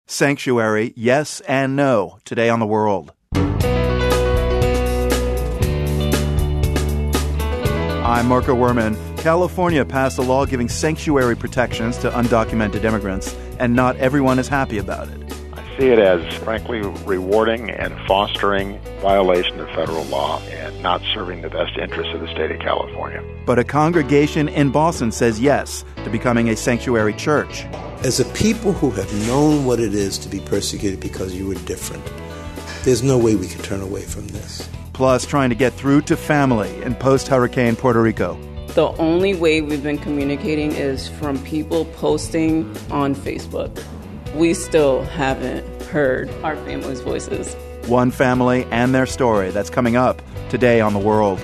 Sanctuary, yes and no, today on The World. I'm Marco Werman. California passed a law giving sanctuary protections to undocumented immigrants, and not everyone is happy about it. I see it as, frankly, rewarding and fostering violation of federal law and not serving the best interests of the state of California. But a congregation in Boston says yes to becoming a sanctuary church. As a people who have known what it is to be persecuted because you were different, there's no way we can turn away from this. Plus, trying to get through to family in post-hurricane Puerto Rico. The only way we've been communicating is from people posting on Facebook. We still haven't heard our family's voices. One family and their story. That's coming up today on The World.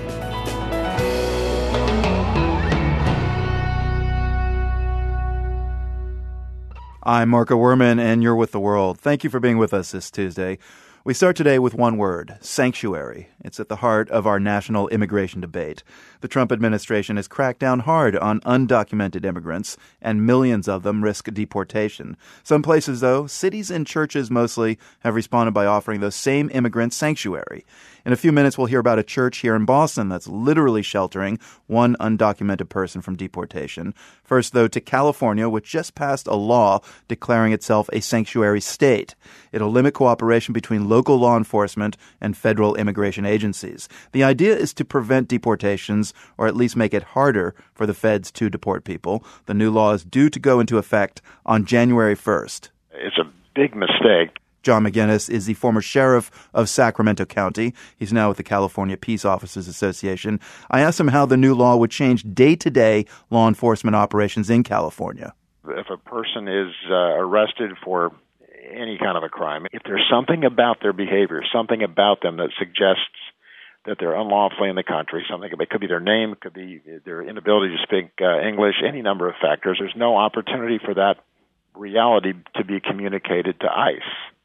I'm Marco Werman, and you're with The World. Thank you for being with us this Tuesday. We start today with one word, sanctuary. It's at the heart of our national immigration debate. The Trump administration has cracked down hard on undocumented immigrants, and millions of them risk deportation. Some places, though, cities and churches mostly, have responded by offering those same immigrants sanctuary. In a few minutes, we'll hear about a church here in Boston that's literally sheltering one undocumented person from deportation. First, though, to California, which just passed a law declaring itself a sanctuary state. It'll limit cooperation between local law enforcement and federal immigration agencies. The idea is to prevent deportations, or at least make it harder for the feds to deport people. The new law is due to go into effect on January 1st. It's a big mistake. John McGinnis is the former sheriff of Sacramento County. He's now with the California Peace Officers Association. I asked him how the new law would change day-to-day law enforcement operations in California. If a person is arrested for any kind of a crime, if there's something about their behavior, something about them that suggests that they're unlawfully in the country, it could be their name, it could be their inability to speak English, any number of factors, there's no opportunity for that reality to be communicated to ICE.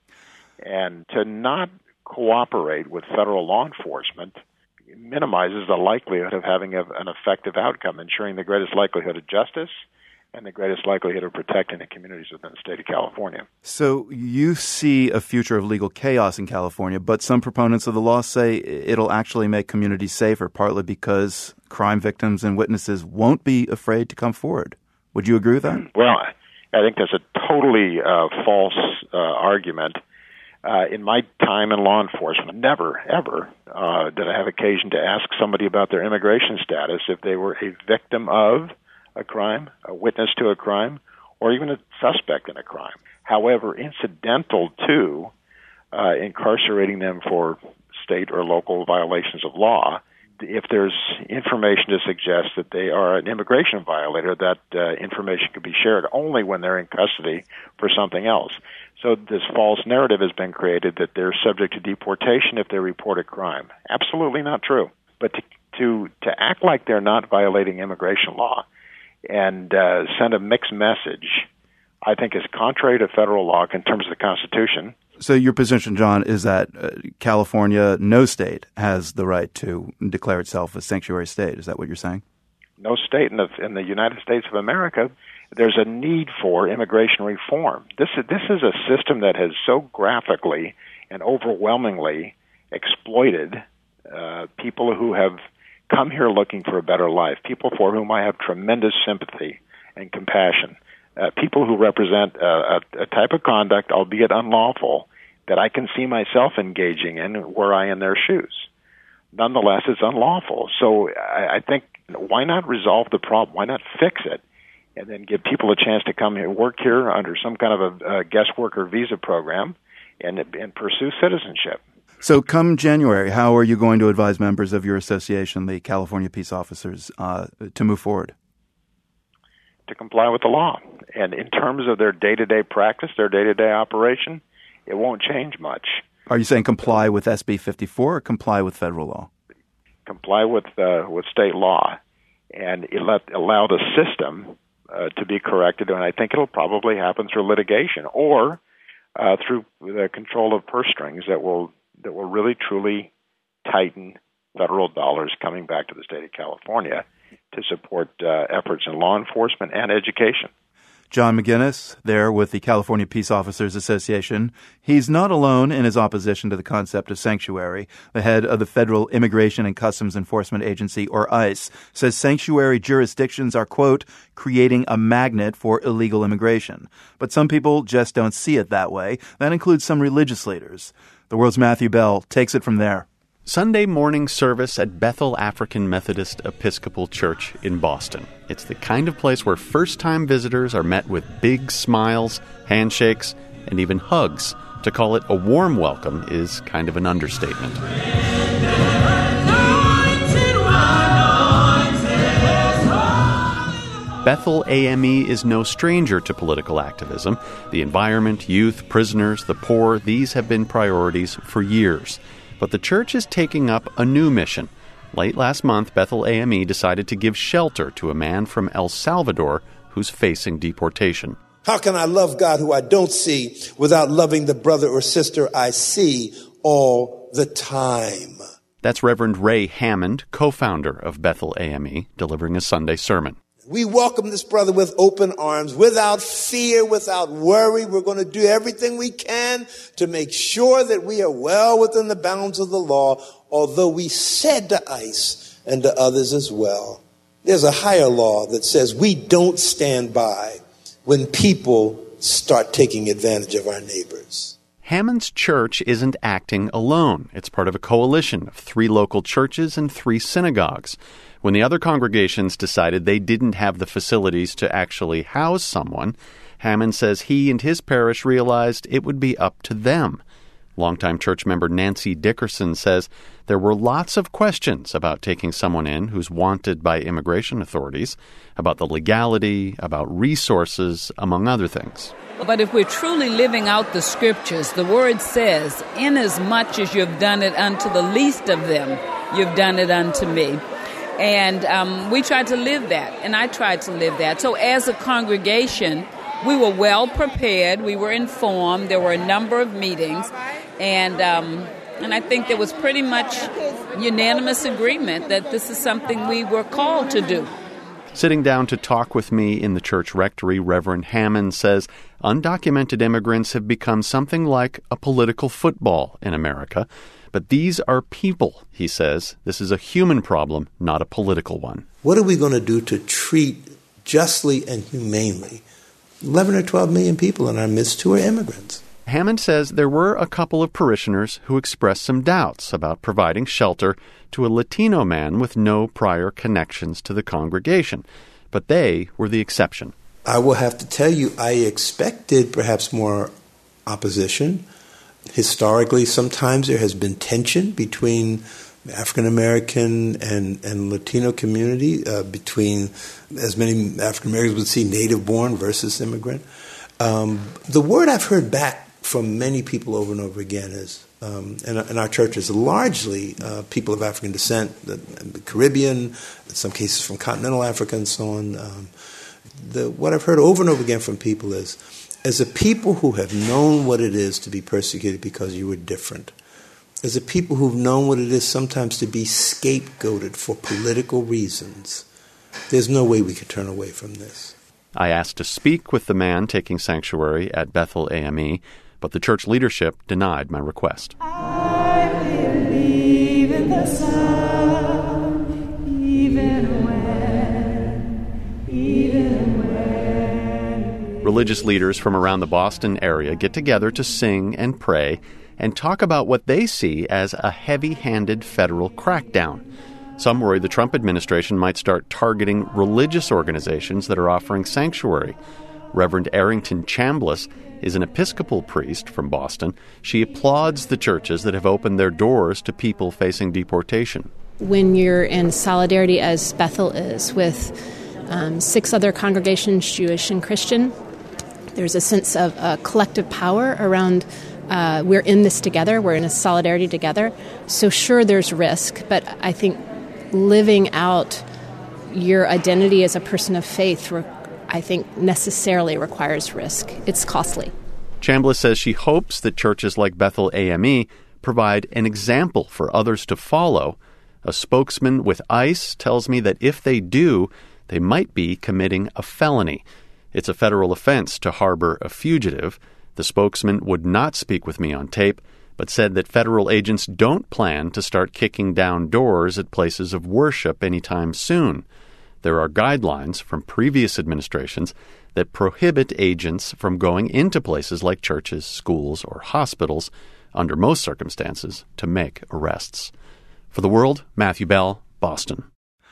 And to not cooperate with federal law enforcement minimizes the likelihood of having an effective outcome, ensuring the greatest likelihood of justice and the greatest likelihood of protecting the communities within the state of California. So you see a future of legal chaos in California, but some proponents of the law say it'll actually make communities safer, partly because crime victims and witnesses won't be afraid to come forward. Would you agree with that? Well, I think that's a totally false argument. In my time in law enforcement, never, ever did I have occasion to ask somebody about their immigration status if they were a victim of a crime, a witness to a crime, or even a suspect in a crime. However, incidental to incarcerating them for state or local violations of law, if there's information to suggest that they are an immigration violator, that information could be shared only when they're in custody for something else. So this false narrative has been created that they're subject to deportation if they report a crime. Absolutely not true. But to act like they're not violating immigration law and send a mixed message, I think is contrary to federal law in terms of the Constitution. So your position, John, is that California, no state, has the right to declare itself a sanctuary state. Is that what you're saying? No state in the United States of America. There's a need for immigration reform. This is a system that has so graphically and overwhelmingly exploited people who have come here looking for a better life, people for whom I have tremendous sympathy and compassion, people who represent a type of conduct, albeit unlawful, that I can see myself engaging in were I in their shoes. Nonetheless, it's unlawful. So I think, why not resolve the problem? Why not fix it? And then give people a chance to come here, work here under some kind of a guest worker visa program and pursue citizenship. So come January, how are you going to advise members of your association, the California Peace Officers, to move forward? To comply with the law. And in terms of their day-to-day practice, their day-to-day operation, it won't change much. Are you saying comply with SB 54 or comply with federal law? Comply with state law and allow the system to be corrected, and I think it'll probably happen through litigation or through the control of purse strings that will really truly tighten federal dollars coming back to the state of California to support efforts in law enforcement and education. John McGinnis, there with the California Peace Officers Association. He's not alone in his opposition to the concept of sanctuary. The head of the Federal Immigration and Customs Enforcement Agency, or ICE, says sanctuary jurisdictions are, quote, creating a magnet for illegal immigration. But some people just don't see it that way. That includes some religious leaders. The World's Matthew Bell takes it from there. Sunday morning service at Bethel African Methodist Episcopal Church in Boston. It's the kind of place where first-time visitors are met with big smiles, handshakes, and even hugs. To call it a warm welcome is kind of an understatement. Bethel AME is no stranger to political activism. The environment, youth, prisoners, the poor, these have been priorities for years. But the church is taking up a new mission. Late last month, Bethel AME decided to give shelter to a man from El Salvador who's facing deportation. How can I love God who I don't see without loving the brother or sister I see all the time? That's Reverend Ray Hammond, co-founder of Bethel AME, delivering a Sunday sermon. We welcome this brother with open arms, without fear, without worry. We're going to do everything we can to make sure that we are well within the bounds of the law, although we said to ICE and to others as well, there's a higher law that says we don't stand by when people start taking advantage of our neighbors. Hammond's church isn't acting alone. It's part of a coalition of 3 local churches and 3 synagogues. When the other congregations decided they didn't have the facilities to actually house someone, Hammond says he and his parish realized it would be up to them. Longtime church member Nancy Dickerson says there were lots of questions about taking someone in who's wanted by immigration authorities, about the legality, about resources, among other things. But if we're truly living out the scriptures, the word says, inasmuch as you've done it unto the least of them, you've done it unto me. And we tried to live that, and I tried to live that. So as a congregation, we were well prepared. We were informed. There were a number of meetings. And I think there was pretty much unanimous agreement that this is something we were called to do. Sitting down to talk with me in the church rectory, Reverend Hammond says undocumented immigrants have become something like a political football in America. But these are people, he says. This is a human problem, not a political one. What are we going to do to treat justly and humanely 11 or 12 million people in our midst who are immigrants? Hammond says there were a couple of parishioners who expressed some doubts about providing shelter to a Latino man with no prior connections to the congregation. But they were the exception. I will have to tell you, I expected perhaps more opposition. Historically, sometimes there has been tension between the African American and Latino community, between as many African Americans would see native born versus immigrant. The word I've heard back from many people over and over again is, and our church is largely people of African descent, the Caribbean, in some cases from continental Africa and so on. What I've heard over and over again from people is, as a people who have known what it is to be persecuted because you were different, as a people who've known what it is sometimes to be scapegoated for political reasons, there's no way we could turn away from this. I asked to speak with the man taking sanctuary at Bethel AME, but the church leadership denied my request. I believe in the sun, even when. Religious leaders from around the Boston area get together to sing and pray and talk about what they see as a heavy-handed federal crackdown. Some worry the Trump administration might start targeting religious organizations that are offering sanctuary. Reverend Arrington Chambliss is an Episcopal priest from Boston. She applauds the churches that have opened their doors to people facing deportation. When you're in solidarity, as Bethel is, with 6 other congregations, Jewish and Christian, there's a sense of collective power around we're in this together, we're in a solidarity together. So sure, there's risk, but I think living out your identity as a person of faith, I think, necessarily requires risk. It's costly. Chambliss says she hopes that churches like Bethel AME provide an example for others to follow. A spokesman with ICE tells me that if they do, they might be committing a felony. It's a federal offense to harbor a fugitive. The spokesman would not speak with me on tape, but said that federal agents don't plan to start kicking down doors at places of worship anytime soon. There are guidelines from previous administrations that prohibit agents from going into places like churches, schools, or hospitals under most circumstances to make arrests. For The World, Matthew Bell, Boston.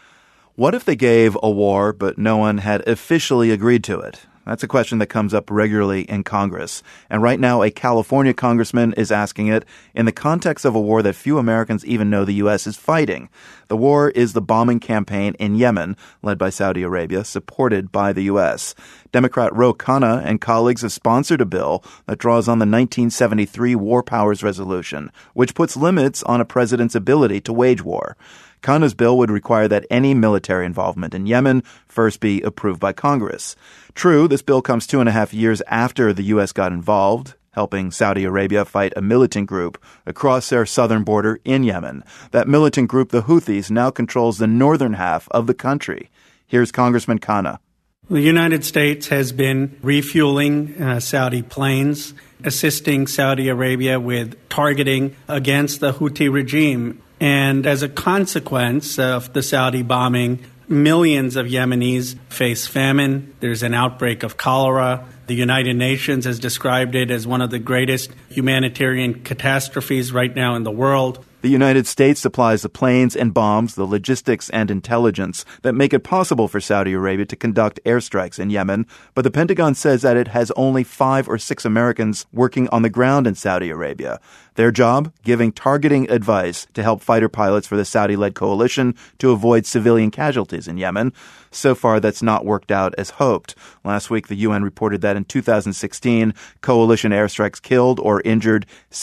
What if they gave a war, but no one had officially agreed to it? That's a question that comes up regularly in Congress. And right now, a California congressman is asking it in the context of a war that few Americans even know the U.S. is fighting. The war is the bombing campaign in Yemen, led by Saudi Arabia, supported by the U.S. Democrat Ro Khanna and colleagues have sponsored a bill that draws on the 1973 War Powers Resolution, which puts limits on a president's ability to wage war. Khanna's bill would require that any military involvement in Yemen first be approved by Congress. True, this bill comes 2.5 years after the U.S. got involved, helping Saudi Arabia fight a militant group across their southern border in Yemen. That militant group, the Houthis, now controls the northern half of the country. Here's Congressman Khanna. The United States has been refueling Saudi planes, assisting Saudi Arabia with targeting against the Houthi regime. And as a consequence of the Saudi bombing, millions of Yemenis face famine. There's an outbreak of cholera. The United Nations has described it as one of the greatest humanitarian catastrophes right now in the world. The United States supplies the planes and bombs, the logistics and intelligence that make it possible for Saudi Arabia to conduct airstrikes in Yemen, but the Pentagon says that it has only 5 or 6 Americans working on the ground in Saudi Arabia. Their job? Giving targeting advice to help fighter pilots for the Saudi-led coalition to avoid civilian casualties in Yemen. So far, that's not worked out as hoped. Last week, the UN reported that in 2016, coalition airstrikes killed or injured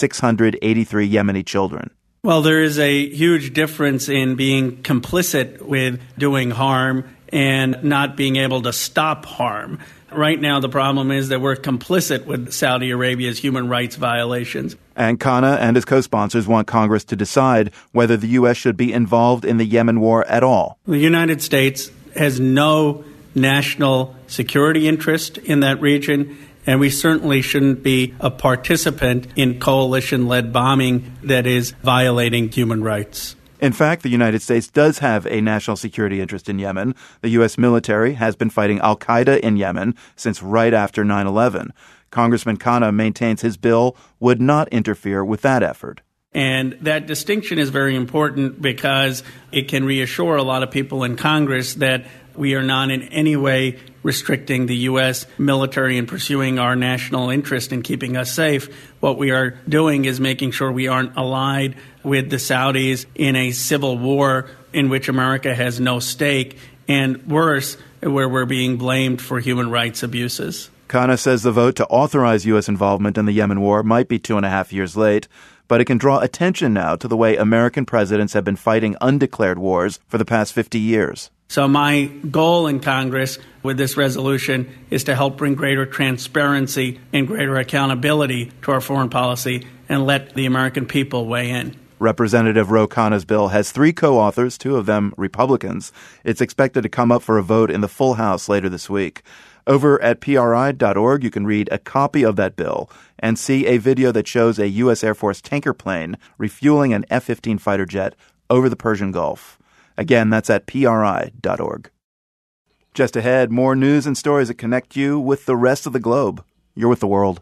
683 Yemeni children. Well, there is a huge difference in being complicit with doing harm and not being able to stop harm. Right now, the problem is that we're complicit with Saudi Arabia's human rights violations. And Khanna and his co-sponsors want Congress to decide whether the U.S. should be involved in the Yemen war at all. The United States has no national security interest in that region, and we certainly shouldn't be a participant in coalition-led bombing that is violating human rights. In fact, the United States does have a national security interest in Yemen. The U.S. military has been fighting al-Qaeda in Yemen since right after 9/11. Congressman Khanna maintains his bill would not interfere with that effort. And that distinction is very important because it can reassure a lot of people in Congress that we are not in any way restricting the U.S. military in pursuing our national interest in keeping us safe. What we are doing is making sure we aren't allied with the Saudis in a civil war in which America has no stake, and worse, where we're being blamed for human rights abuses. Khanna says the vote to authorize U.S. involvement in the Yemen war might be 2.5 years late, but it can draw attention now to the way American presidents have been fighting undeclared wars for the past 50 years. So my goal in Congress with this resolution is to help bring greater transparency and greater accountability to our foreign policy and let the American people weigh in. Representative Ro Khanna's bill has 3 co-authors, 2 of them Republicans. It's expected to come up for a vote in the full House later this week. Over at PRI.org, you can read a copy of that bill and see a video that shows a U.S. Air Force tanker plane refueling an F-15 fighter jet over the Persian Gulf. Again, that's at PRI.org. Just ahead, more news and stories that connect you with the rest of the globe. You're with The World.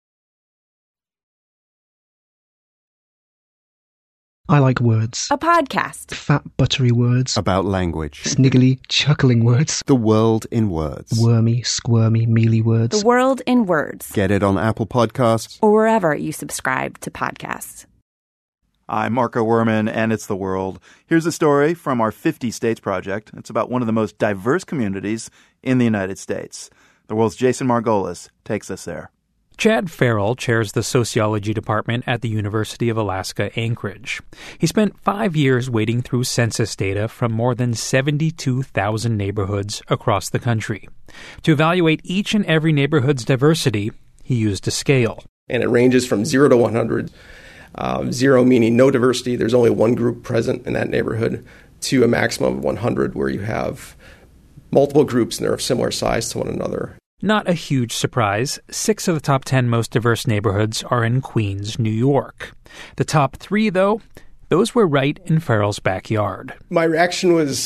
I like words. A podcast. Fat, buttery words. About language. Sniggly, chuckling words. The world in words. Wormy, squirmy, mealy words. The world in words. Get it on Apple Podcasts. Or wherever you subscribe to podcasts. I'm Marco Werman, and it's The World. Here's a story from our 50 States Project. It's about one of the most diverse communities in the United States. The World's Jason Margolis takes us there. Chad Farrell chairs the sociology department at the University of Alaska Anchorage. He spent 5 years wading through census data from more than 72,000 neighborhoods across the country. To evaluate each and every neighborhood's diversity, he used a scale. And it ranges from 0 to 100. 0 meaning no diversity, there's only one group present in that neighborhood, to a maximum of 100 where you have multiple groups and they're of similar size to one another. Not a huge surprise. 6 of the top 10 most diverse neighborhoods are in Queens, New York. The top 3, though, those were right in Farrell's backyard. My reaction was,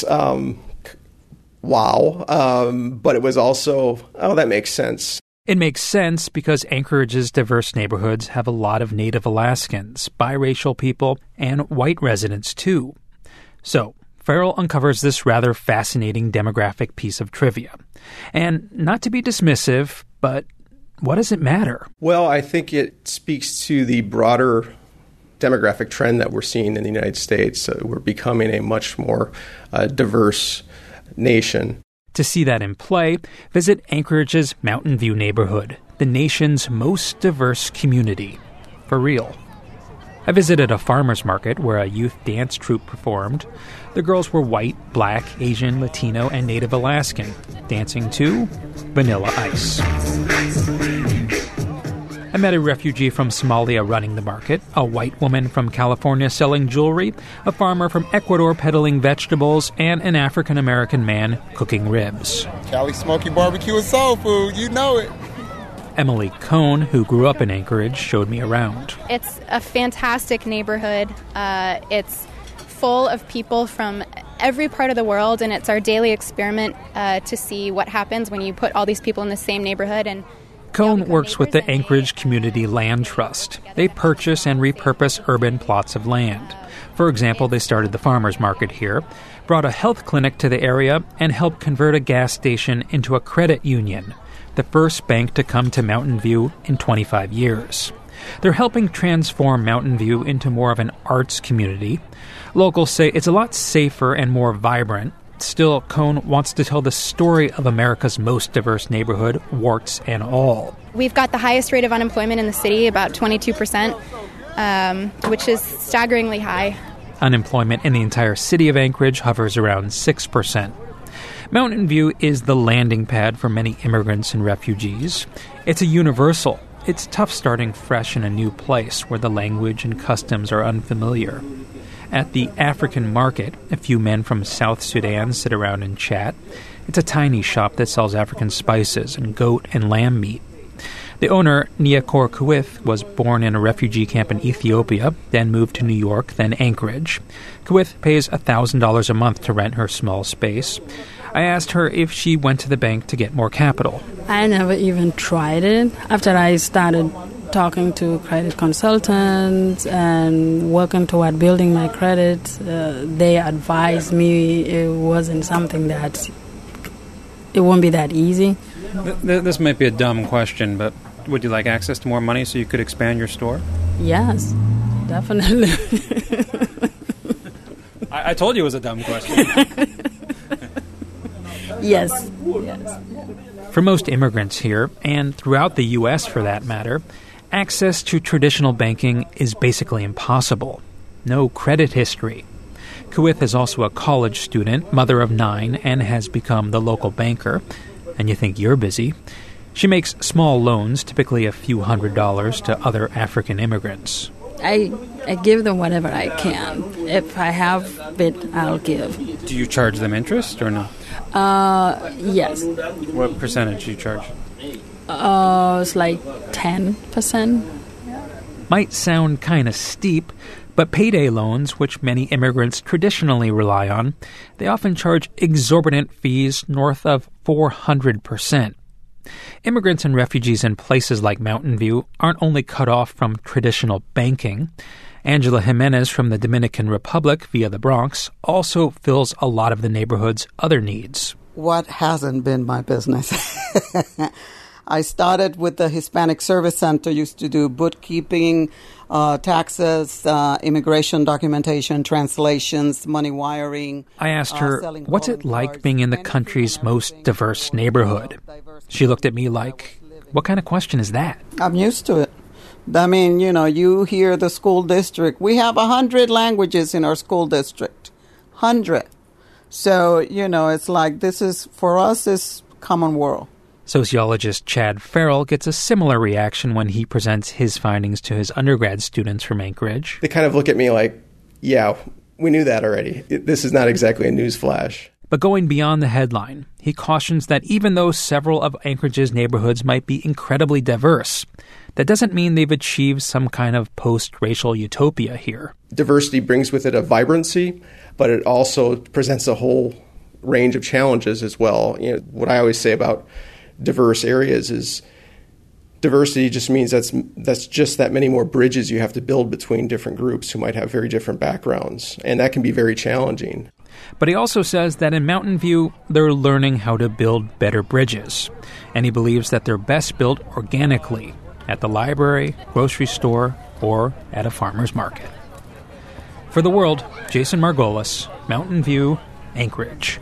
wow, but it was also, oh, that makes sense. It makes sense because Anchorage's diverse neighborhoods have a lot of Native Alaskans, biracial people, and white residents, too. So, Farrell uncovers this rather fascinating demographic piece of trivia. And not to be dismissive, but what does it matter? Well, I think it speaks to the broader demographic trend that we're seeing in the United States. We're becoming a much more diverse nation. To see that in play, visit Anchorage's Mountain View neighborhood, the nation's most diverse community. For real. I visited a farmer's market where a youth dance troupe performed. The girls were white, black, Asian, Latino, and Native Alaskan, dancing to Vanilla Ice. I met a refugee from Somalia running the market, a white woman from California selling jewelry, a farmer from Ecuador peddling vegetables, and an African-American man cooking ribs. Cali Smoky Barbecue is soul food, you know it. Emily Cohn, who grew up in Anchorage, showed me around. It's a fantastic neighborhood. It's full of people from every part of the world, and it's our daily experiment to see what happens when you put all these people in the same neighborhood. And Cohn works with the Anchorage Community Land Trust. They purchase and repurpose urban plots of land. For example, they started the farmers market here, brought a health clinic to the area, and helped convert a gas station into a credit union, the first bank to come to Mountain View in 25 years. They're helping transform Mountain View into more of an arts community. Locals say it's a lot safer and more vibrant. Still, Cohn wants to tell the story of America's most diverse neighborhood, warts and all. We've got the highest rate of unemployment in the city, about 22%, which is staggeringly high. Unemployment in the entire city of Anchorage hovers around 6%. Mountain View is the landing pad for many immigrants and refugees. It's a universal. It's tough starting fresh in a new place where the language and customs are unfamiliar. At the African market, a few men from South Sudan sit around and chat. It's a tiny shop that sells African spices and goat and lamb meat. The owner, Niakor Kuith, was born in a refugee camp in Ethiopia, then moved to New York, then Anchorage. Kuith pays $1,000 a month to rent her small space. I asked her if she went to the bank to get more capital. I never even tried it. After I started talking to credit consultants and working toward building my credit, they advised me it wasn't something that, it won't be that easy. This might be a dumb question, but would you like access to more money so you could expand your store? Yes, definitely. I told you it was a dumb question. Yes. For most immigrants here, and throughout the U.S. for that matter, access to traditional banking is basically impossible. No credit history. Kuith is also a college student, mother of 9, and has become the local banker. And you think you're busy. She makes small loans, typically a few $100s, to other African immigrants. I give them whatever I can. If I have it, I'll give. Do you charge them interest or no? Yes. What percentage do you charge? It's like 10%. Might sound kind of steep, but payday loans, which many immigrants traditionally rely on, they often charge exorbitant fees north of 400%. Immigrants and refugees in places like Mountain View aren't only cut off from traditional banking. Angela Jimenez from the Dominican Republic via the Bronx also fills a lot of the neighborhood's other needs. What hasn't been my business? I started with the Hispanic Service Center, used to do bookkeeping, taxes, immigration documentation, translations, money wiring. I asked her, what's it like being in the country's most diverse neighborhood? She looked at me like, what kind of question is that? I'm used to it. I mean, you hear the school district. We have 100 languages in our school district. 100. So, it's like this is, for us, it's common world. Sociologist Chad Farrell gets a similar reaction when he presents his findings to his undergrad students from Anchorage. They kind of look at me like, yeah, we knew that already. This is not exactly a news flash. But going beyond the headline, he cautions that even though several of Anchorage's neighborhoods might be incredibly diverse, that doesn't mean they've achieved some kind of post-racial utopia here. Diversity brings with it a vibrancy, but it also presents a whole range of challenges as well. You know, what I always say about diverse areas is diversity just means that's just that many more bridges you have to build between different groups who might have very different backgrounds, and that can be very challenging. But he also says that in Mountain View, they're learning how to build better bridges, and he believes that they're best built organically at the library, grocery store, or at a farmer's market. For The World, Jason Margolis, Mountain View, Anchorage.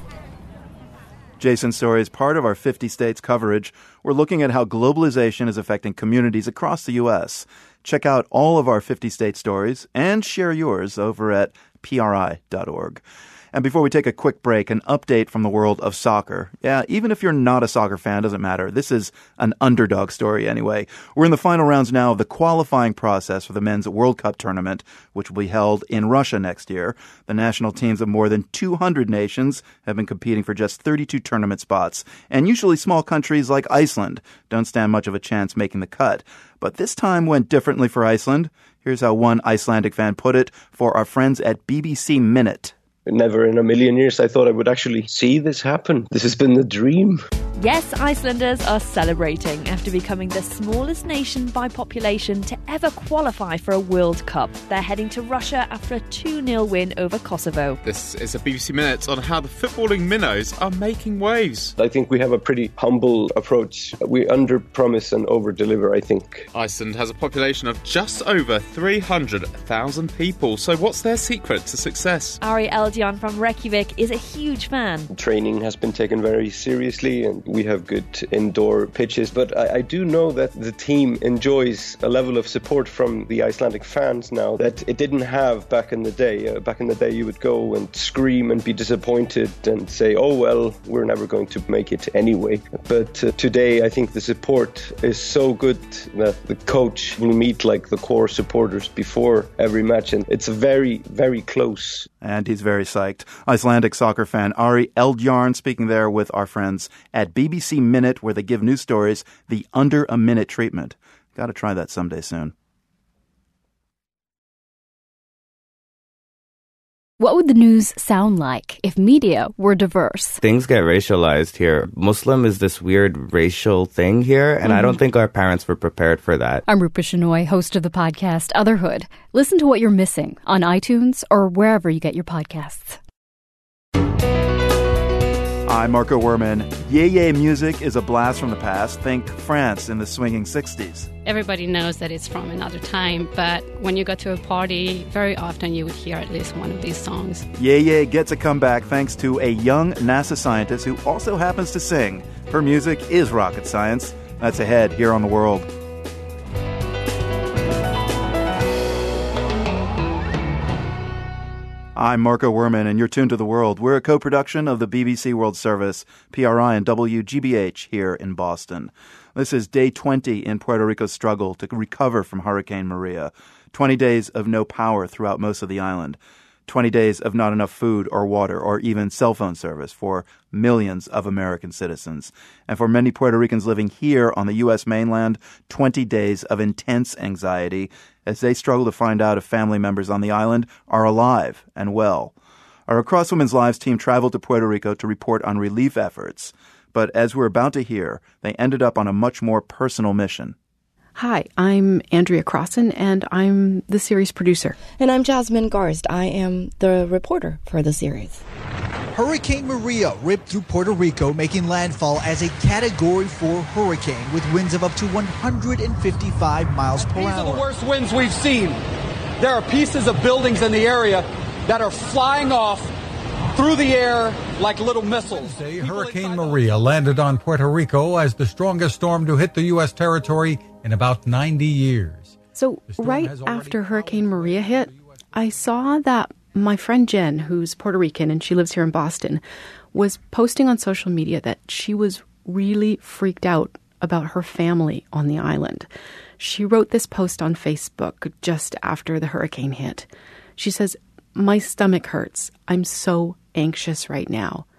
Jason's story is part of our 50 States coverage. We're looking at how globalization is affecting communities across the U.S. Check out all of our 50 State stories and share yours over at PRI.org. And before we take a quick break, an update from the world of soccer. Yeah, even if you're not a soccer fan, doesn't matter. This is an underdog story anyway. We're in the final rounds now of the qualifying process for the Men's World Cup tournament, which will be held in Russia next year. The national teams of more than 200 nations have been competing for just 32 tournament spots. And usually small countries like Iceland don't stand much of a chance making the cut. But this time went differently for Iceland. Here's how one Icelandic fan put it for our friends at BBC Minute. Never in a million years I thought I would actually see this happen. This has been the dream. Yes, Icelanders are celebrating after becoming the smallest nation by population to ever qualify for a World Cup. They're heading to Russia after a 2-0 win over Kosovo. This is a BBC Minute on how the footballing minnows are making waves. I think we have a pretty humble approach. We under-promise and over-deliver, I think. Iceland has a population of just over 300,000 people. So what's their secret to success? Ari Eldjan from Reykjavik is a huge fan. Training has been taken very seriously and we have good indoor pitches, but I do know that the team enjoys a level of support from the Icelandic fans now that it didn't have back in the day. Back in the day, you would go and scream and be disappointed and say, oh, well, we're never going to make it anyway. But today, I think the support is so good that the coach will meet like the core supporters before every match, and it's very, very close. And he's very psyched. Icelandic soccer fan Ari Eldjarn speaking there with our friends at BBC Minute, where they give news stories the under-a-minute treatment. Got to try that someday soon. What would the news sound like if media were diverse? Things get racialized here. Muslim is this weird racial thing here, and I don't think our parents were prepared for that. I'm Rupa Shenoy, host of the podcast Otherhood. Listen to what you're missing on iTunes or wherever you get your podcasts. I'm Marco Werman. Yeye music is a blast from the past. Think France in the swinging 60s. Everybody knows that it's from another time, but when you go to a party, very often you would hear at least one of these songs. Yeye gets a comeback thanks to a young NASA scientist who also happens to sing. Her music is rocket science. That's ahead here on The World. I'm Marco Werman, and you're tuned to The World. We're a co-production of the BBC World Service, PRI, and WGBH here in Boston. This is day 20 in Puerto Rico's struggle to recover from Hurricane Maria. 20 days of no power throughout most of the island. 20 days of not enough food or water or even cell phone service for millions of American citizens. And for many Puerto Ricans living here on the U.S. mainland, 20 days of intense anxiety as they struggle to find out if family members on the island are alive and well. Our Across Women's Lives team traveled to Puerto Rico to report on relief efforts. But as we're about to hear, they ended up on a much more personal mission. Hi, I'm Andrea Crossan, and I'm the series producer. And I'm Jasmine Garst. I am the reporter for the series. Hurricane Maria ripped through Puerto Rico, making landfall as a Category 4 hurricane with winds of up to 155 miles per hour. These are the worst winds we've seen. There are pieces of buildings in the area that are flying off through the air like little missiles. Hurricane Maria landed on Puerto Rico as the strongest storm to hit the U.S. territory in about 90 years. So right after Hurricane Maria hit, I saw that my friend Jen, who's Puerto Rican and she lives here in Boston, was posting on social media that she was really freaked out about her family on the island. She wrote this post on Facebook just after the hurricane hit. She says, "My stomach hurts. I'm so anxious right now.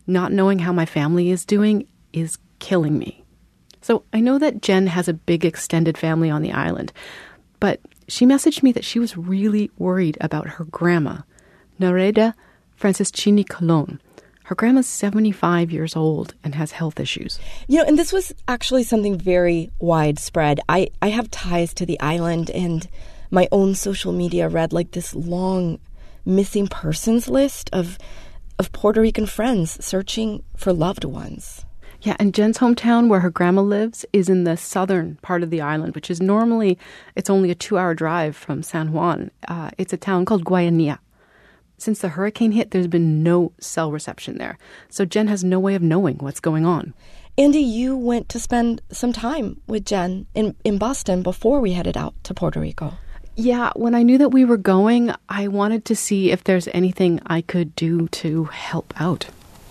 Not knowing how my family is doing is killing me. So I know that Jen has a big extended family on the island, but she messaged me that she was really worried about her grandma, Nareda Franceschini Colon. Her grandma's 75 years old and has health issues. And this was actually something very widespread. I have ties to the island, and my own social media read like this long missing persons list of Puerto Rican friends searching for loved ones. Yeah, and Jen's hometown, where her grandma lives, is in the southern part of the island, which is normally, it's only a 2-hour drive from San Juan. It's a town called Guayanilla. Since the hurricane hit, there's been no cell reception there. So Jen has no way of knowing what's going on. Andy, you went to spend some time with Jen in Boston before we headed out to Puerto Rico. Yeah, when I knew that we were going, I wanted to see if there's anything I could do to help out.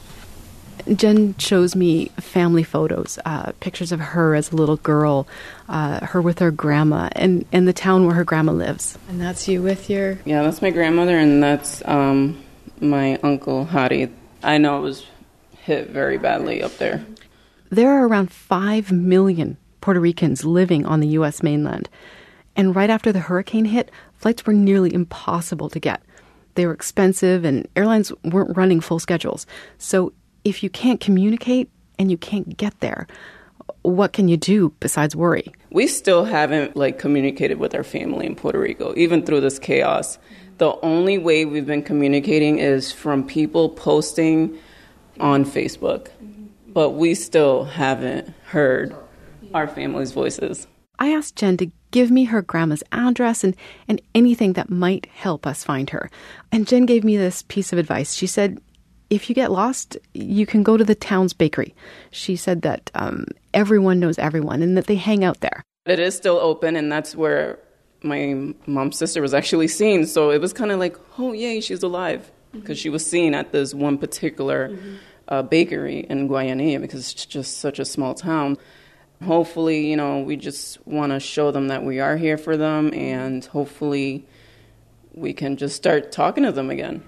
Jen shows me family photos, pictures of her as a little girl, her with her grandma, and the town where her grandma lives. And that's you with your... Yeah, that's my grandmother, and that's my uncle, Hari. I know it was hit very badly up there. There are around 5 million Puerto Ricans living on the U.S. mainland. And right after the hurricane hit, flights were nearly impossible to get. They were expensive, and airlines weren't running full schedules. So if you can't communicate and you can't get there, what can you do besides worry? We still haven't communicated with our family in Puerto Rico, even through this chaos. The only way we've been communicating is from people posting on Facebook. But we still haven't heard our family's voices. I asked Jen to give me her grandma's address and anything that might help us find her. And Jen gave me this piece of advice. She said, if you get lost, you can go to the town's bakery. She said that everyone knows everyone and that they hang out there. It is still open, and that's where my mom's sister was actually seen. So it was kind of like, oh, yay, she's alive. Because she was seen at this one particular bakery in Guayanilla, because it's just such a small town. Hopefully, we just want to show them that we are here for them, and hopefully we can just start talking to them again.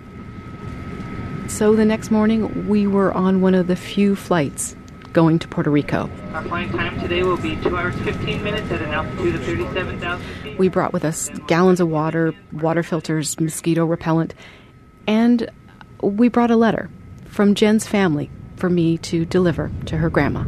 So the next morning, we were on one of the few flights going to Puerto Rico. Our flying time today will be 2 hours, 15 minutes at an altitude of 37,000 feet. We brought with us gallons of water, water filters, mosquito repellent, and we brought a letter from Jen's family for me to deliver to her grandma.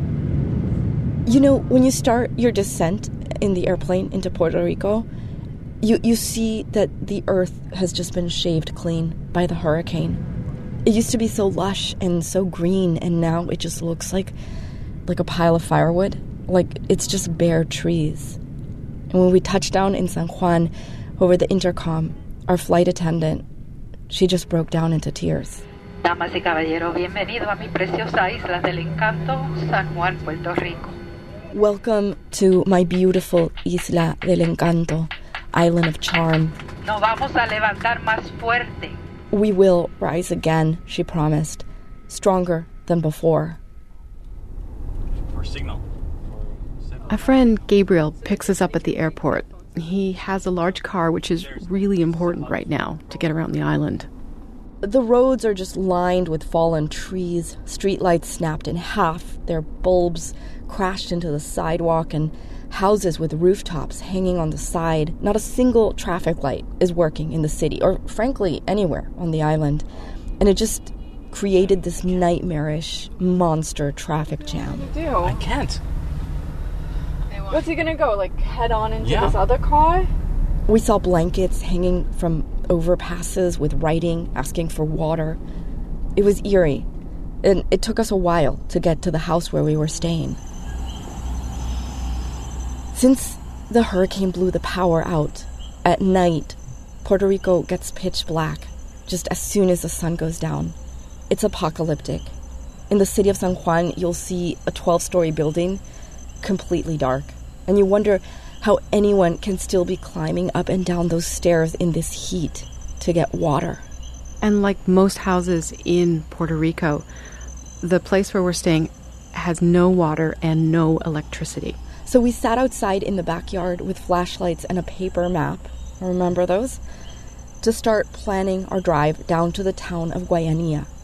When you start your descent in the airplane into Puerto Rico, you see that the earth has just been shaved clean by the hurricane. It used to be so lush and so green, and now it just looks like a pile of firewood. Like it's just bare trees. And when we touched down in San Juan, over the intercom, our flight attendant, she just broke down into tears. Damas y caballeros, bienvenido a mi preciosa isla del encanto, San Juan, Puerto Rico. Welcome to my beautiful Isla del Encanto, island of charm. Nos vamos a levantar más fuerte. We will rise again, she promised, stronger than before. For signal. A friend, Gabriel, picks us up at the airport. He has a large car, which is really important right now to get around the island. The roads are just lined with fallen trees, streetlights snapped in half, their bulbs crashed into the sidewalk, and houses with rooftops hanging on the side. Not a single traffic light is working in the city, or frankly, anywhere on the island. And it just created this nightmarish monster traffic jam. I can't. What's he gonna go, head on into this other car? We saw blankets hanging from overpasses with writing asking for water. It was eerie, and it took us a while to get to the house where we were staying. Since the hurricane blew the power out, at night, Puerto Rico gets pitch black just as soon as the sun goes down. It's apocalyptic. In the city of San Juan, you'll see a 12-story building completely dark, and you wonder how anyone can still be climbing up and down those stairs in this heat to get water. And like most houses in Puerto Rico, the place where we're staying has no water and no electricity. So we sat outside in the backyard with flashlights and a paper map, remember those? To start planning our drive down to the town of Guayanilla,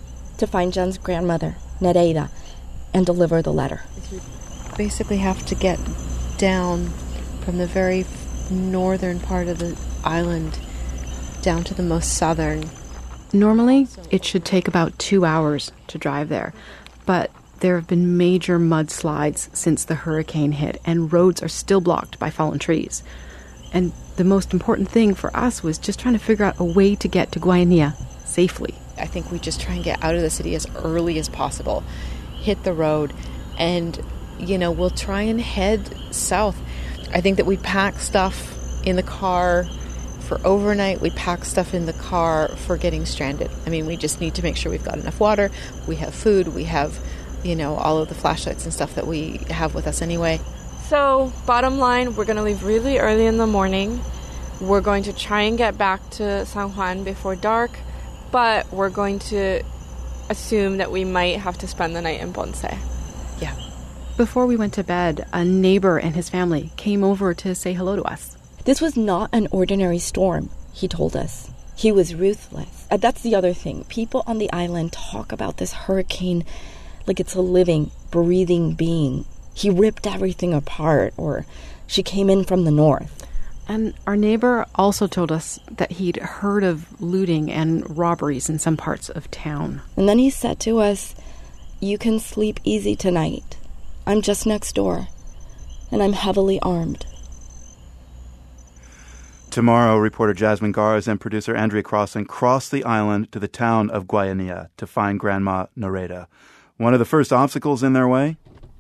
to find Jen's grandmother, Nereida, and deliver the letter. We basically have to get down from the very northern part of the island down to the most southern. Normally, it should take about 2 hours to drive there, but there have been major mudslides since the hurricane hit, and roads are still blocked by fallen trees. And the most important thing for us was just trying to figure out a way to get to Guayanilla safely. I think we just try and get out of the city as early as possible, hit the road, and, we'll try and head south. I think that we pack stuff in the car for overnight. We pack stuff in the car for getting stranded. We just need to make sure we've got enough water, we have food, we have, all of the flashlights and stuff that we have with us anyway. So, bottom line, we're going to leave really early in the morning. We're going to try and get back to San Juan before dark, but we're going to assume that we might have to spend the night in Ponce. Yeah. Before we went to bed, a neighbor and his family came over to say hello to us. This was not an ordinary storm, he told us. He was ruthless. That's the other thing. People on the island talk about this hurricane like it's a living, breathing being. He ripped everything apart, or she came in from the north. And our neighbor also told us that he'd heard of looting and robberies in some parts of town. And then he said to us, "You can sleep easy tonight. I'm just next door, and I'm heavily armed." Tomorrow, reporter Jasmine Garz and producer Andrea Crossan cross the island to the town of Guayanilla to find Grandma Nereida. One of the first obstacles in their way?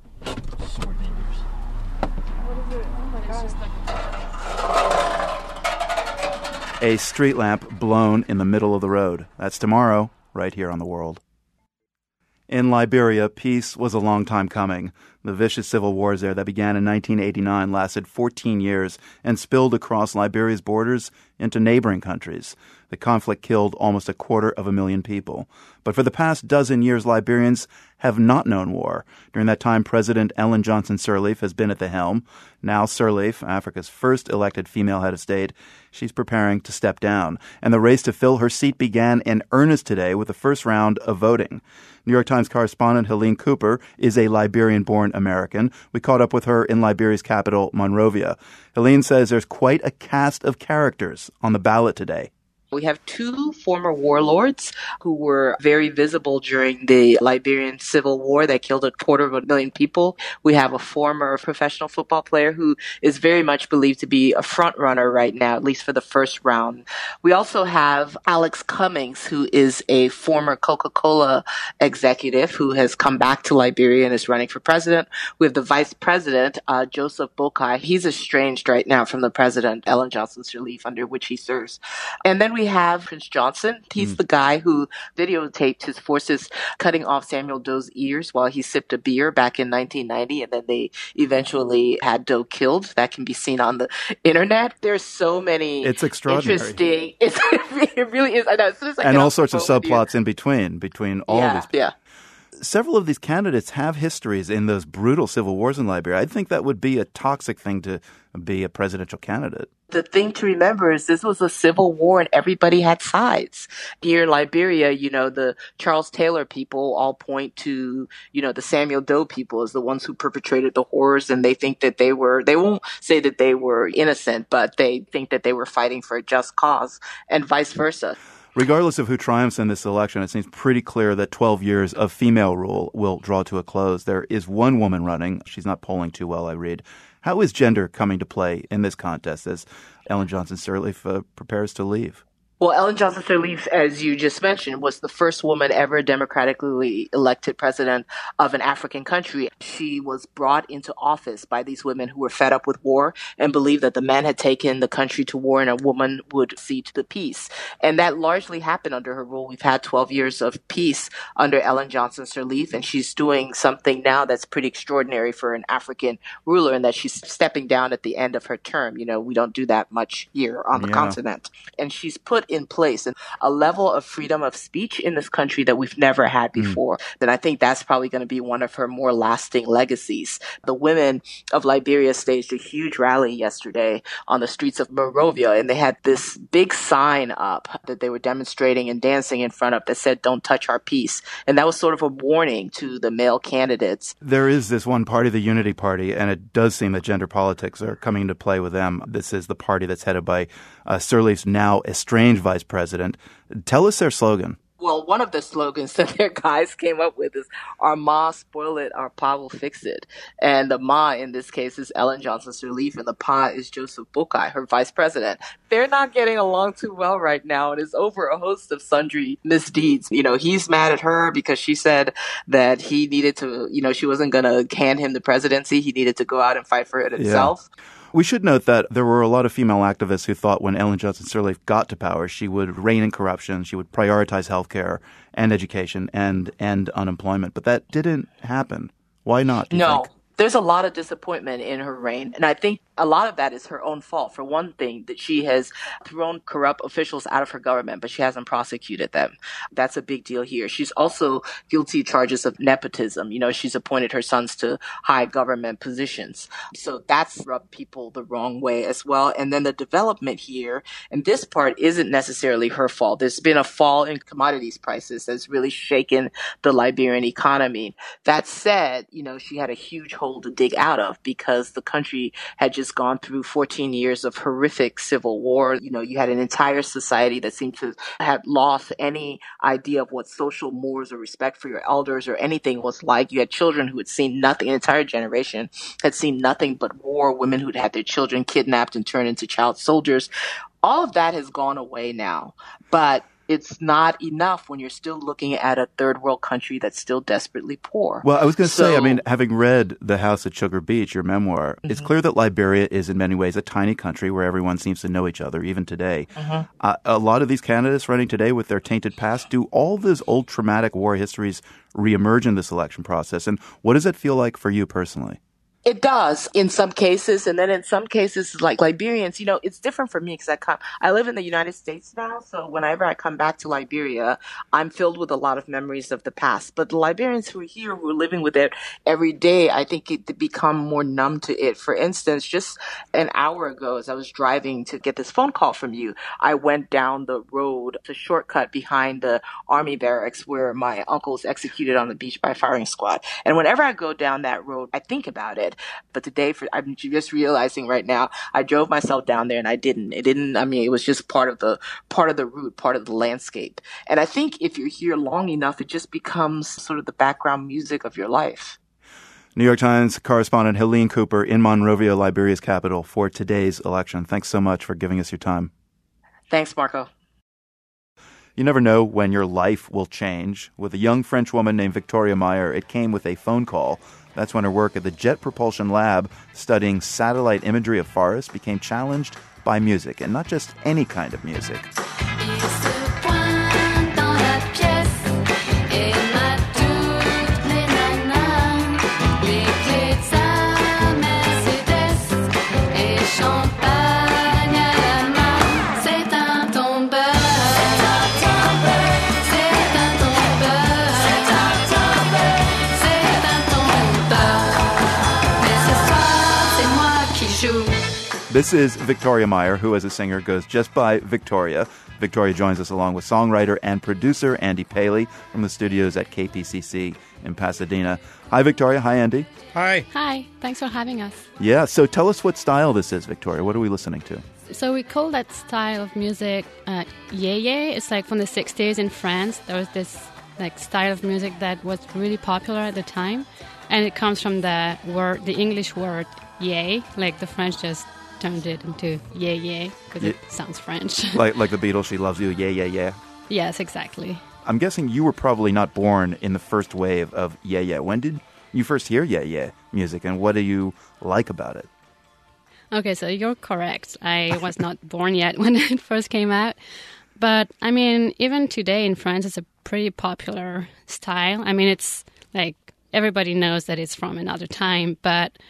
A street lamp blown in the middle of the road. That's tomorrow, right here on The World. In Liberia, peace was a long time coming. The vicious civil wars there that began in 1989 lasted 14 years and spilled across Liberia's borders into neighboring countries. The conflict killed almost 250,000 people. But for the past dozen years, Liberians have not known war. During that time, President Ellen Johnson Sirleaf has been at the helm. Now Sirleaf, Africa's first elected female head of state, she's preparing to step down. And the race to fill her seat began in earnest today with the first round of voting. New York Times correspondent Helene Cooper is a Liberian-born American. We caught up with her in Liberia's capital, Monrovia. Helene says there's quite a cast of characters on the ballot today. We have two former warlords who were very visible during the Liberian Civil War that killed 250,000 people. We have a former professional football player who is very much believed to be a front runner right now, at least for the first round. We also have Alex Cummings, who is a former Coca-Cola executive who has come back to Liberia and is running for president. We have the vice president, Joseph Boakai. He's estranged right now from the president, Ellen Johnson Sirleaf, under which he serves. And then we have Prince Johnson. He's the guy who videotaped his forces cutting off Samuel Doe's ears while he sipped a beer back in 1990, and then they eventually had Doe killed. That can be seen on the internet. There's so many It's extraordinary. interesting. It really is. I know, and all sorts of subplots in between all of these people. Yeah. Several of these candidates have histories in those brutal civil wars in Liberia. I think that would be a toxic thing to be a presidential candidate. The thing to remember is this was a civil war and everybody had sides. Here in Liberia, the Charles Taylor people all point to, the Samuel Doe people as the ones who perpetrated the horrors, and they think that they won't say that they were innocent, but they think that they were fighting for a just cause, and vice versa. Regardless of who triumphs in this election, it seems pretty clear that 12 years of female rule will draw to a close. There is one woman running. She's not polling too well, I read. How is gender coming to play in this contest as Ellen Johnson Sirleaf prepares to leave? Well, Ellen Johnson Sirleaf, as you just mentioned, was the first woman ever democratically elected president of an African country. She was brought into office by these women who were fed up with war and believed that the men had taken the country to war and a woman would see to the peace. And that largely happened under her rule. We've had 12 years of peace under Ellen Johnson Sirleaf, and she's doing something now that's pretty extraordinary for an African ruler, in that she's stepping down at the end of her term. We don't do that much here on the continent. And she's put in place and a level of freedom of speech in this country that we've never had before. Then I think that's probably going to be one of her more lasting legacies. The women of Liberia staged a huge rally yesterday on the streets of Monrovia, and they had this big sign up that they were demonstrating and dancing in front of that said, "Don't touch our peace." And that was sort of a warning to the male candidates. There is this one party, the Unity Party, and it does seem that gender politics are coming into play with them. This is the party that's headed by Sirleaf's now estranged vice president. Tell us their slogan. Well, one of the slogans that their guys came up with is, "Our ma spoil it, our pa will fix it." And the ma in this case is Ellen Johnson Sirleaf, and the pa is Joseph Boakai, her vice president. They're not getting along too well right now, and it's over a host of sundry misdeeds. He's mad at her because she said that he needed to, she wasn't going to hand him the presidency. He needed to go out and fight for it himself. Yeah. We should note that there were a lot of female activists who thought when Ellen Johnson Sirleaf got to power, she would rein in corruption, she would prioritize healthcare and education and end unemployment. But that didn't happen. Why not? Do you think? There's a lot of disappointment in her reign, and I think a lot of that is her own fault. For one thing, that she has thrown corrupt officials out of her government, but she hasn't prosecuted them. That's a big deal here. She's also guilty of charges of nepotism. She's appointed her sons to high government positions. So that's rubbed people the wrong way as well. And then the development here, and this part isn't necessarily her fault. There's been a fall in commodities prices that's really shaken the Liberian economy. That said, she had a huge hole to dig out of because the country had just gone through 14 years of horrific civil war. You had an entire society that seemed to have lost any idea of what social mores or respect for your elders or anything was like. You had children who had seen nothing, an entire generation had seen nothing but war, women who'd had their children kidnapped and turned into child soldiers. All of that has gone away now, but it's not enough when you're still looking at a third world country that's still desperately poor. Well, I was going to say, having read The House at Sugar Beach, your memoir, it's clear that Liberia is in many ways a tiny country where everyone seems to know each other, even today. A lot of these candidates running today with their tainted past, do all those old traumatic war histories reemerge in this election process? And what does it feel like for you personally? It does in some cases. And then in some cases, like Liberians, it's different for me because I live in the United States now. So whenever I come back to Liberia, I'm filled with a lot of memories of the past. But the Liberians who are here, who are living with it every day, I think they become more numb to it. For instance, just an hour ago, as I was driving to get this phone call from you, I went down the road, the shortcut behind the army barracks where my uncle was executed on the beach by a firing squad. And whenever I go down that road, I think about it. But today, I'm just realizing right now, I drove myself down there and I didn't. It was just part of the route, part of the landscape. And I think if you're here long enough, it just becomes sort of the background music of your life. New York Times correspondent Helene Cooper in Monrovia, Liberia's capital, for today's election. Thanks so much for giving us your time. Thanks, Marco. You never know when your life will change. With a young French woman named Victoria Meyer, it came with a phone call. That's when her work at the Jet Propulsion Lab studying satellite imagery of forests became challenged by music, and not just any kind of music. This is Victoria Meyer, who as a singer goes just by Victoria. Victoria joins us along with songwriter and producer Andy Paley from the studios at KPCC in Pasadena. Hi, Victoria. Hi, Andy. Hi. Hi. Thanks for having us. Yeah, so tell us what style this is, Victoria. What are we listening to? So we call that style of music yeye. It's like from the 60s in France. There was this style of music that was really popular at the time. And it comes from the English word yay, like the French just turned it into yay because it sounds French. like the Beatles, She Loves You, yeah. Yes, exactly. I'm guessing you were probably not born in the first wave of yeah. When did you first hear yeah music, and what do you like about it? Okay, so you're correct. I was not born yet when it first came out. But, even today in France, it's a pretty popular style. It's like everybody knows that it's from another time, but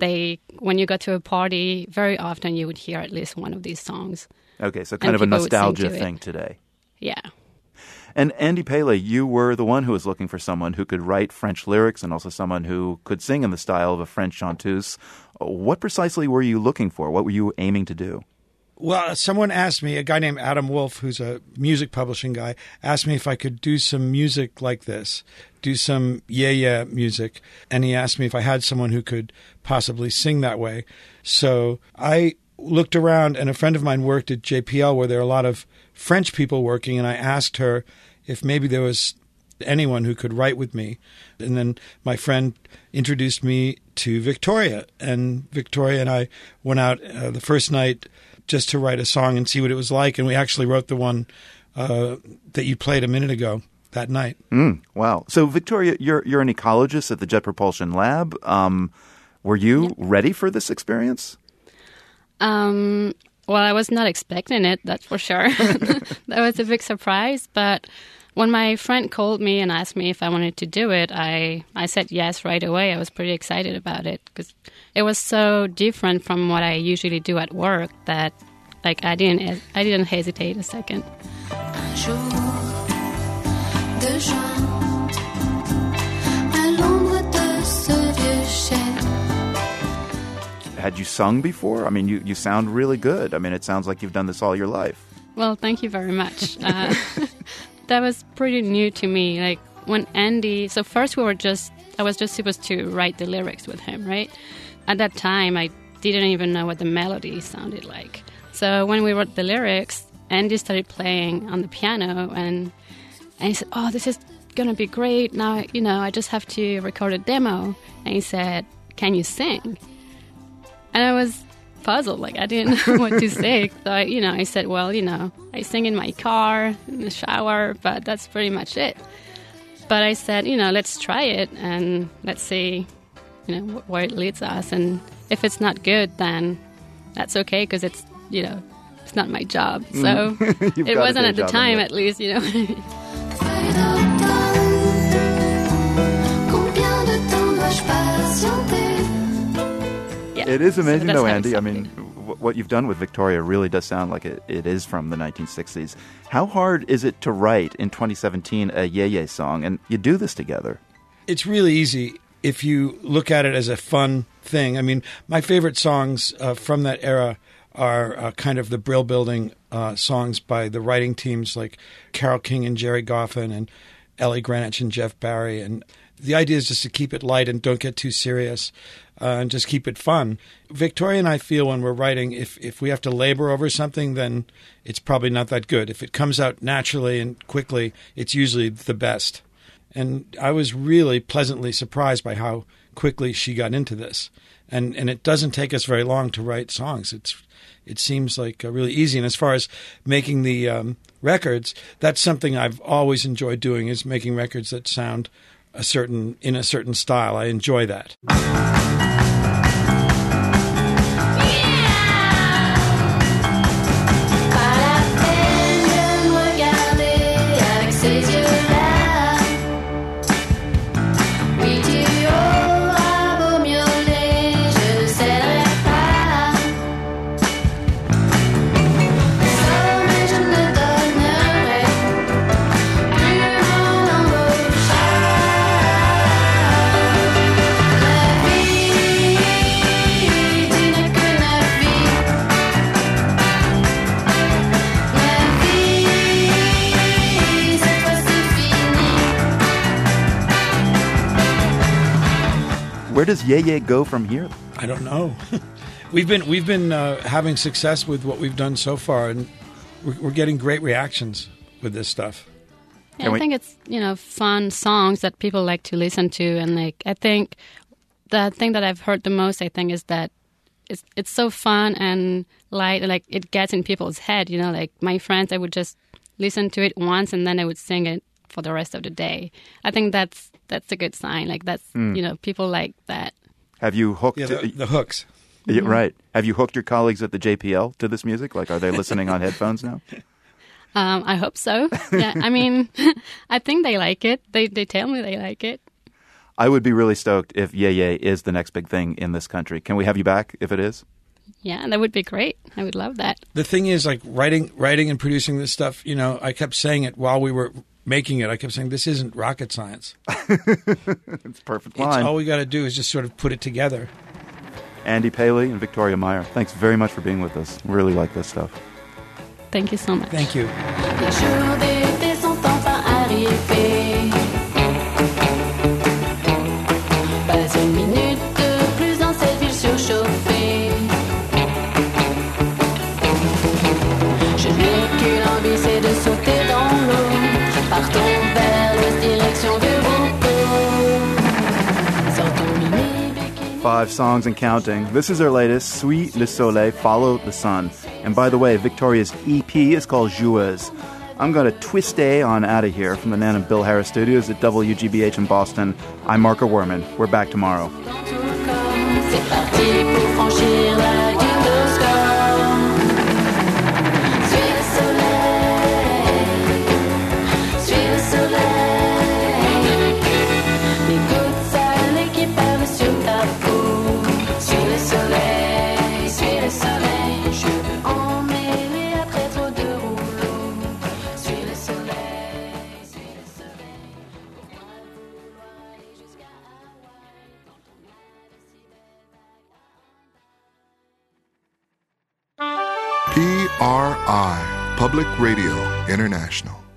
when you go to a party, very often you would hear at least one of these songs. Okay, so kind of a nostalgia thing today. Yeah. And Andy Pele, you were the one who was looking for someone who could write French lyrics and also someone who could sing in the style of a French chanteuse. What precisely were you looking for? What were you aiming to do? Well, someone asked me, a guy named Adam Wolf, who's a music publishing guy, asked me if I could do some music like this, do some yeah music. And he asked me if I had someone who could possibly sing that way. So I looked around, and a friend of mine worked at JPL where there are a lot of French people working, and I asked her if maybe there was anyone who could write with me. And then my friend introduced me to Victoria, and Victoria and I went out the first night just to write a song and see what it was like, and we actually wrote the one that you played a minute ago that night. Wow. So, Victoria, you're an ecologist at the Jet Propulsion Lab. Were you ready for this experience? Well, I was not expecting it, that's for sure. That was a big surprise. But when my friend called me and asked me if I wanted to do it, I said yes right away. I was pretty excited about it because it was so different from what I usually do at work that I didn't hesitate a second. Had you sung before? I mean, you sound really good. I mean, it sounds like you've done this all your life. Well, thank you very much. That was pretty new to me. Like when Andy, so first I was just supposed to write the lyrics with him, right? At that time, I didn't even know what the melody sounded like. So when we wrote the lyrics, Andy started playing on the piano, and he said, "Oh, this is gonna be great. Now, I just have to record a demo." And he said, "Can you sing?" And I was puzzled, I didn't know what to say. So, I said, well, I sing in my car, in the shower, but that's pretty much it. But I said, let's try it and let's see, where it leads us. And if it's not good, then that's okay because it's, it's not my job. So it wasn't at the time, at least, It is amazing, though, Andy. I mean, what you've done with Victoria really does sound like it is from the 1960s. How hard is it to write in 2017 a Ye song? And you do this together. It's really easy if you look at it as a fun thing. I mean, my favorite songs from that era are kind of the Brill Building songs by the writing teams like Carole King and Jerry Goffin and Ellie Greenwich and Jeff Barry. And the idea is just to keep it light and don't get too serious. And just keep it fun. Victoria and I feel when we're writing, if we have to labor over something, then it's probably not that good. If it comes out naturally and quickly, it's usually the best. And I was really pleasantly surprised by how quickly she got into this. And it doesn't take us very long to write songs. It seems like really easy. And as far as making the records, that's something I've always enjoyed doing, is making records that sound in a certain style. I enjoy that. Where does Ye Ye go from here? I don't know. We've been having success with what we've done so far, and we're getting great reactions with this stuff. Yeah, I think it's fun songs that people like to listen to, and I think the thing that I've heard the most, is that it's so fun and light, it gets in people's head. My friends, I would just listen to it once and then I would sing it for the rest of the day. I think that's a good sign. People like that. Have you hooked the hooks? Yeah, right. Have you hooked your colleagues at the JPL to this music? Are they listening on headphones now? I hope so. Yeah, I mean, I think they like it. They tell me they like it. I would be really stoked if Ye Ye is the next big thing in this country. Can we have you back if it is? Yeah, that would be great. I would love that. The thing is, like, writing and producing this stuff, you know, I kept saying it while we were making it. I kept saying, this isn't rocket science. It's a perfect line. All we got to do is just sort of put it together. Andy Paley and Victoria Meyer, thanks very much for being with us. Really like this stuff. Thank you so much. Thank you. Five songs and counting. This is her latest, Suis le Soleil, Follow the Sun. And by the way, Victoria's EP is called Joueuse. I'm going to twist on out of here from the Nan and Bill Harris studios at WGBH in Boston. I'm Marco Werman. We're back tomorrow. PRI, Public Radio International.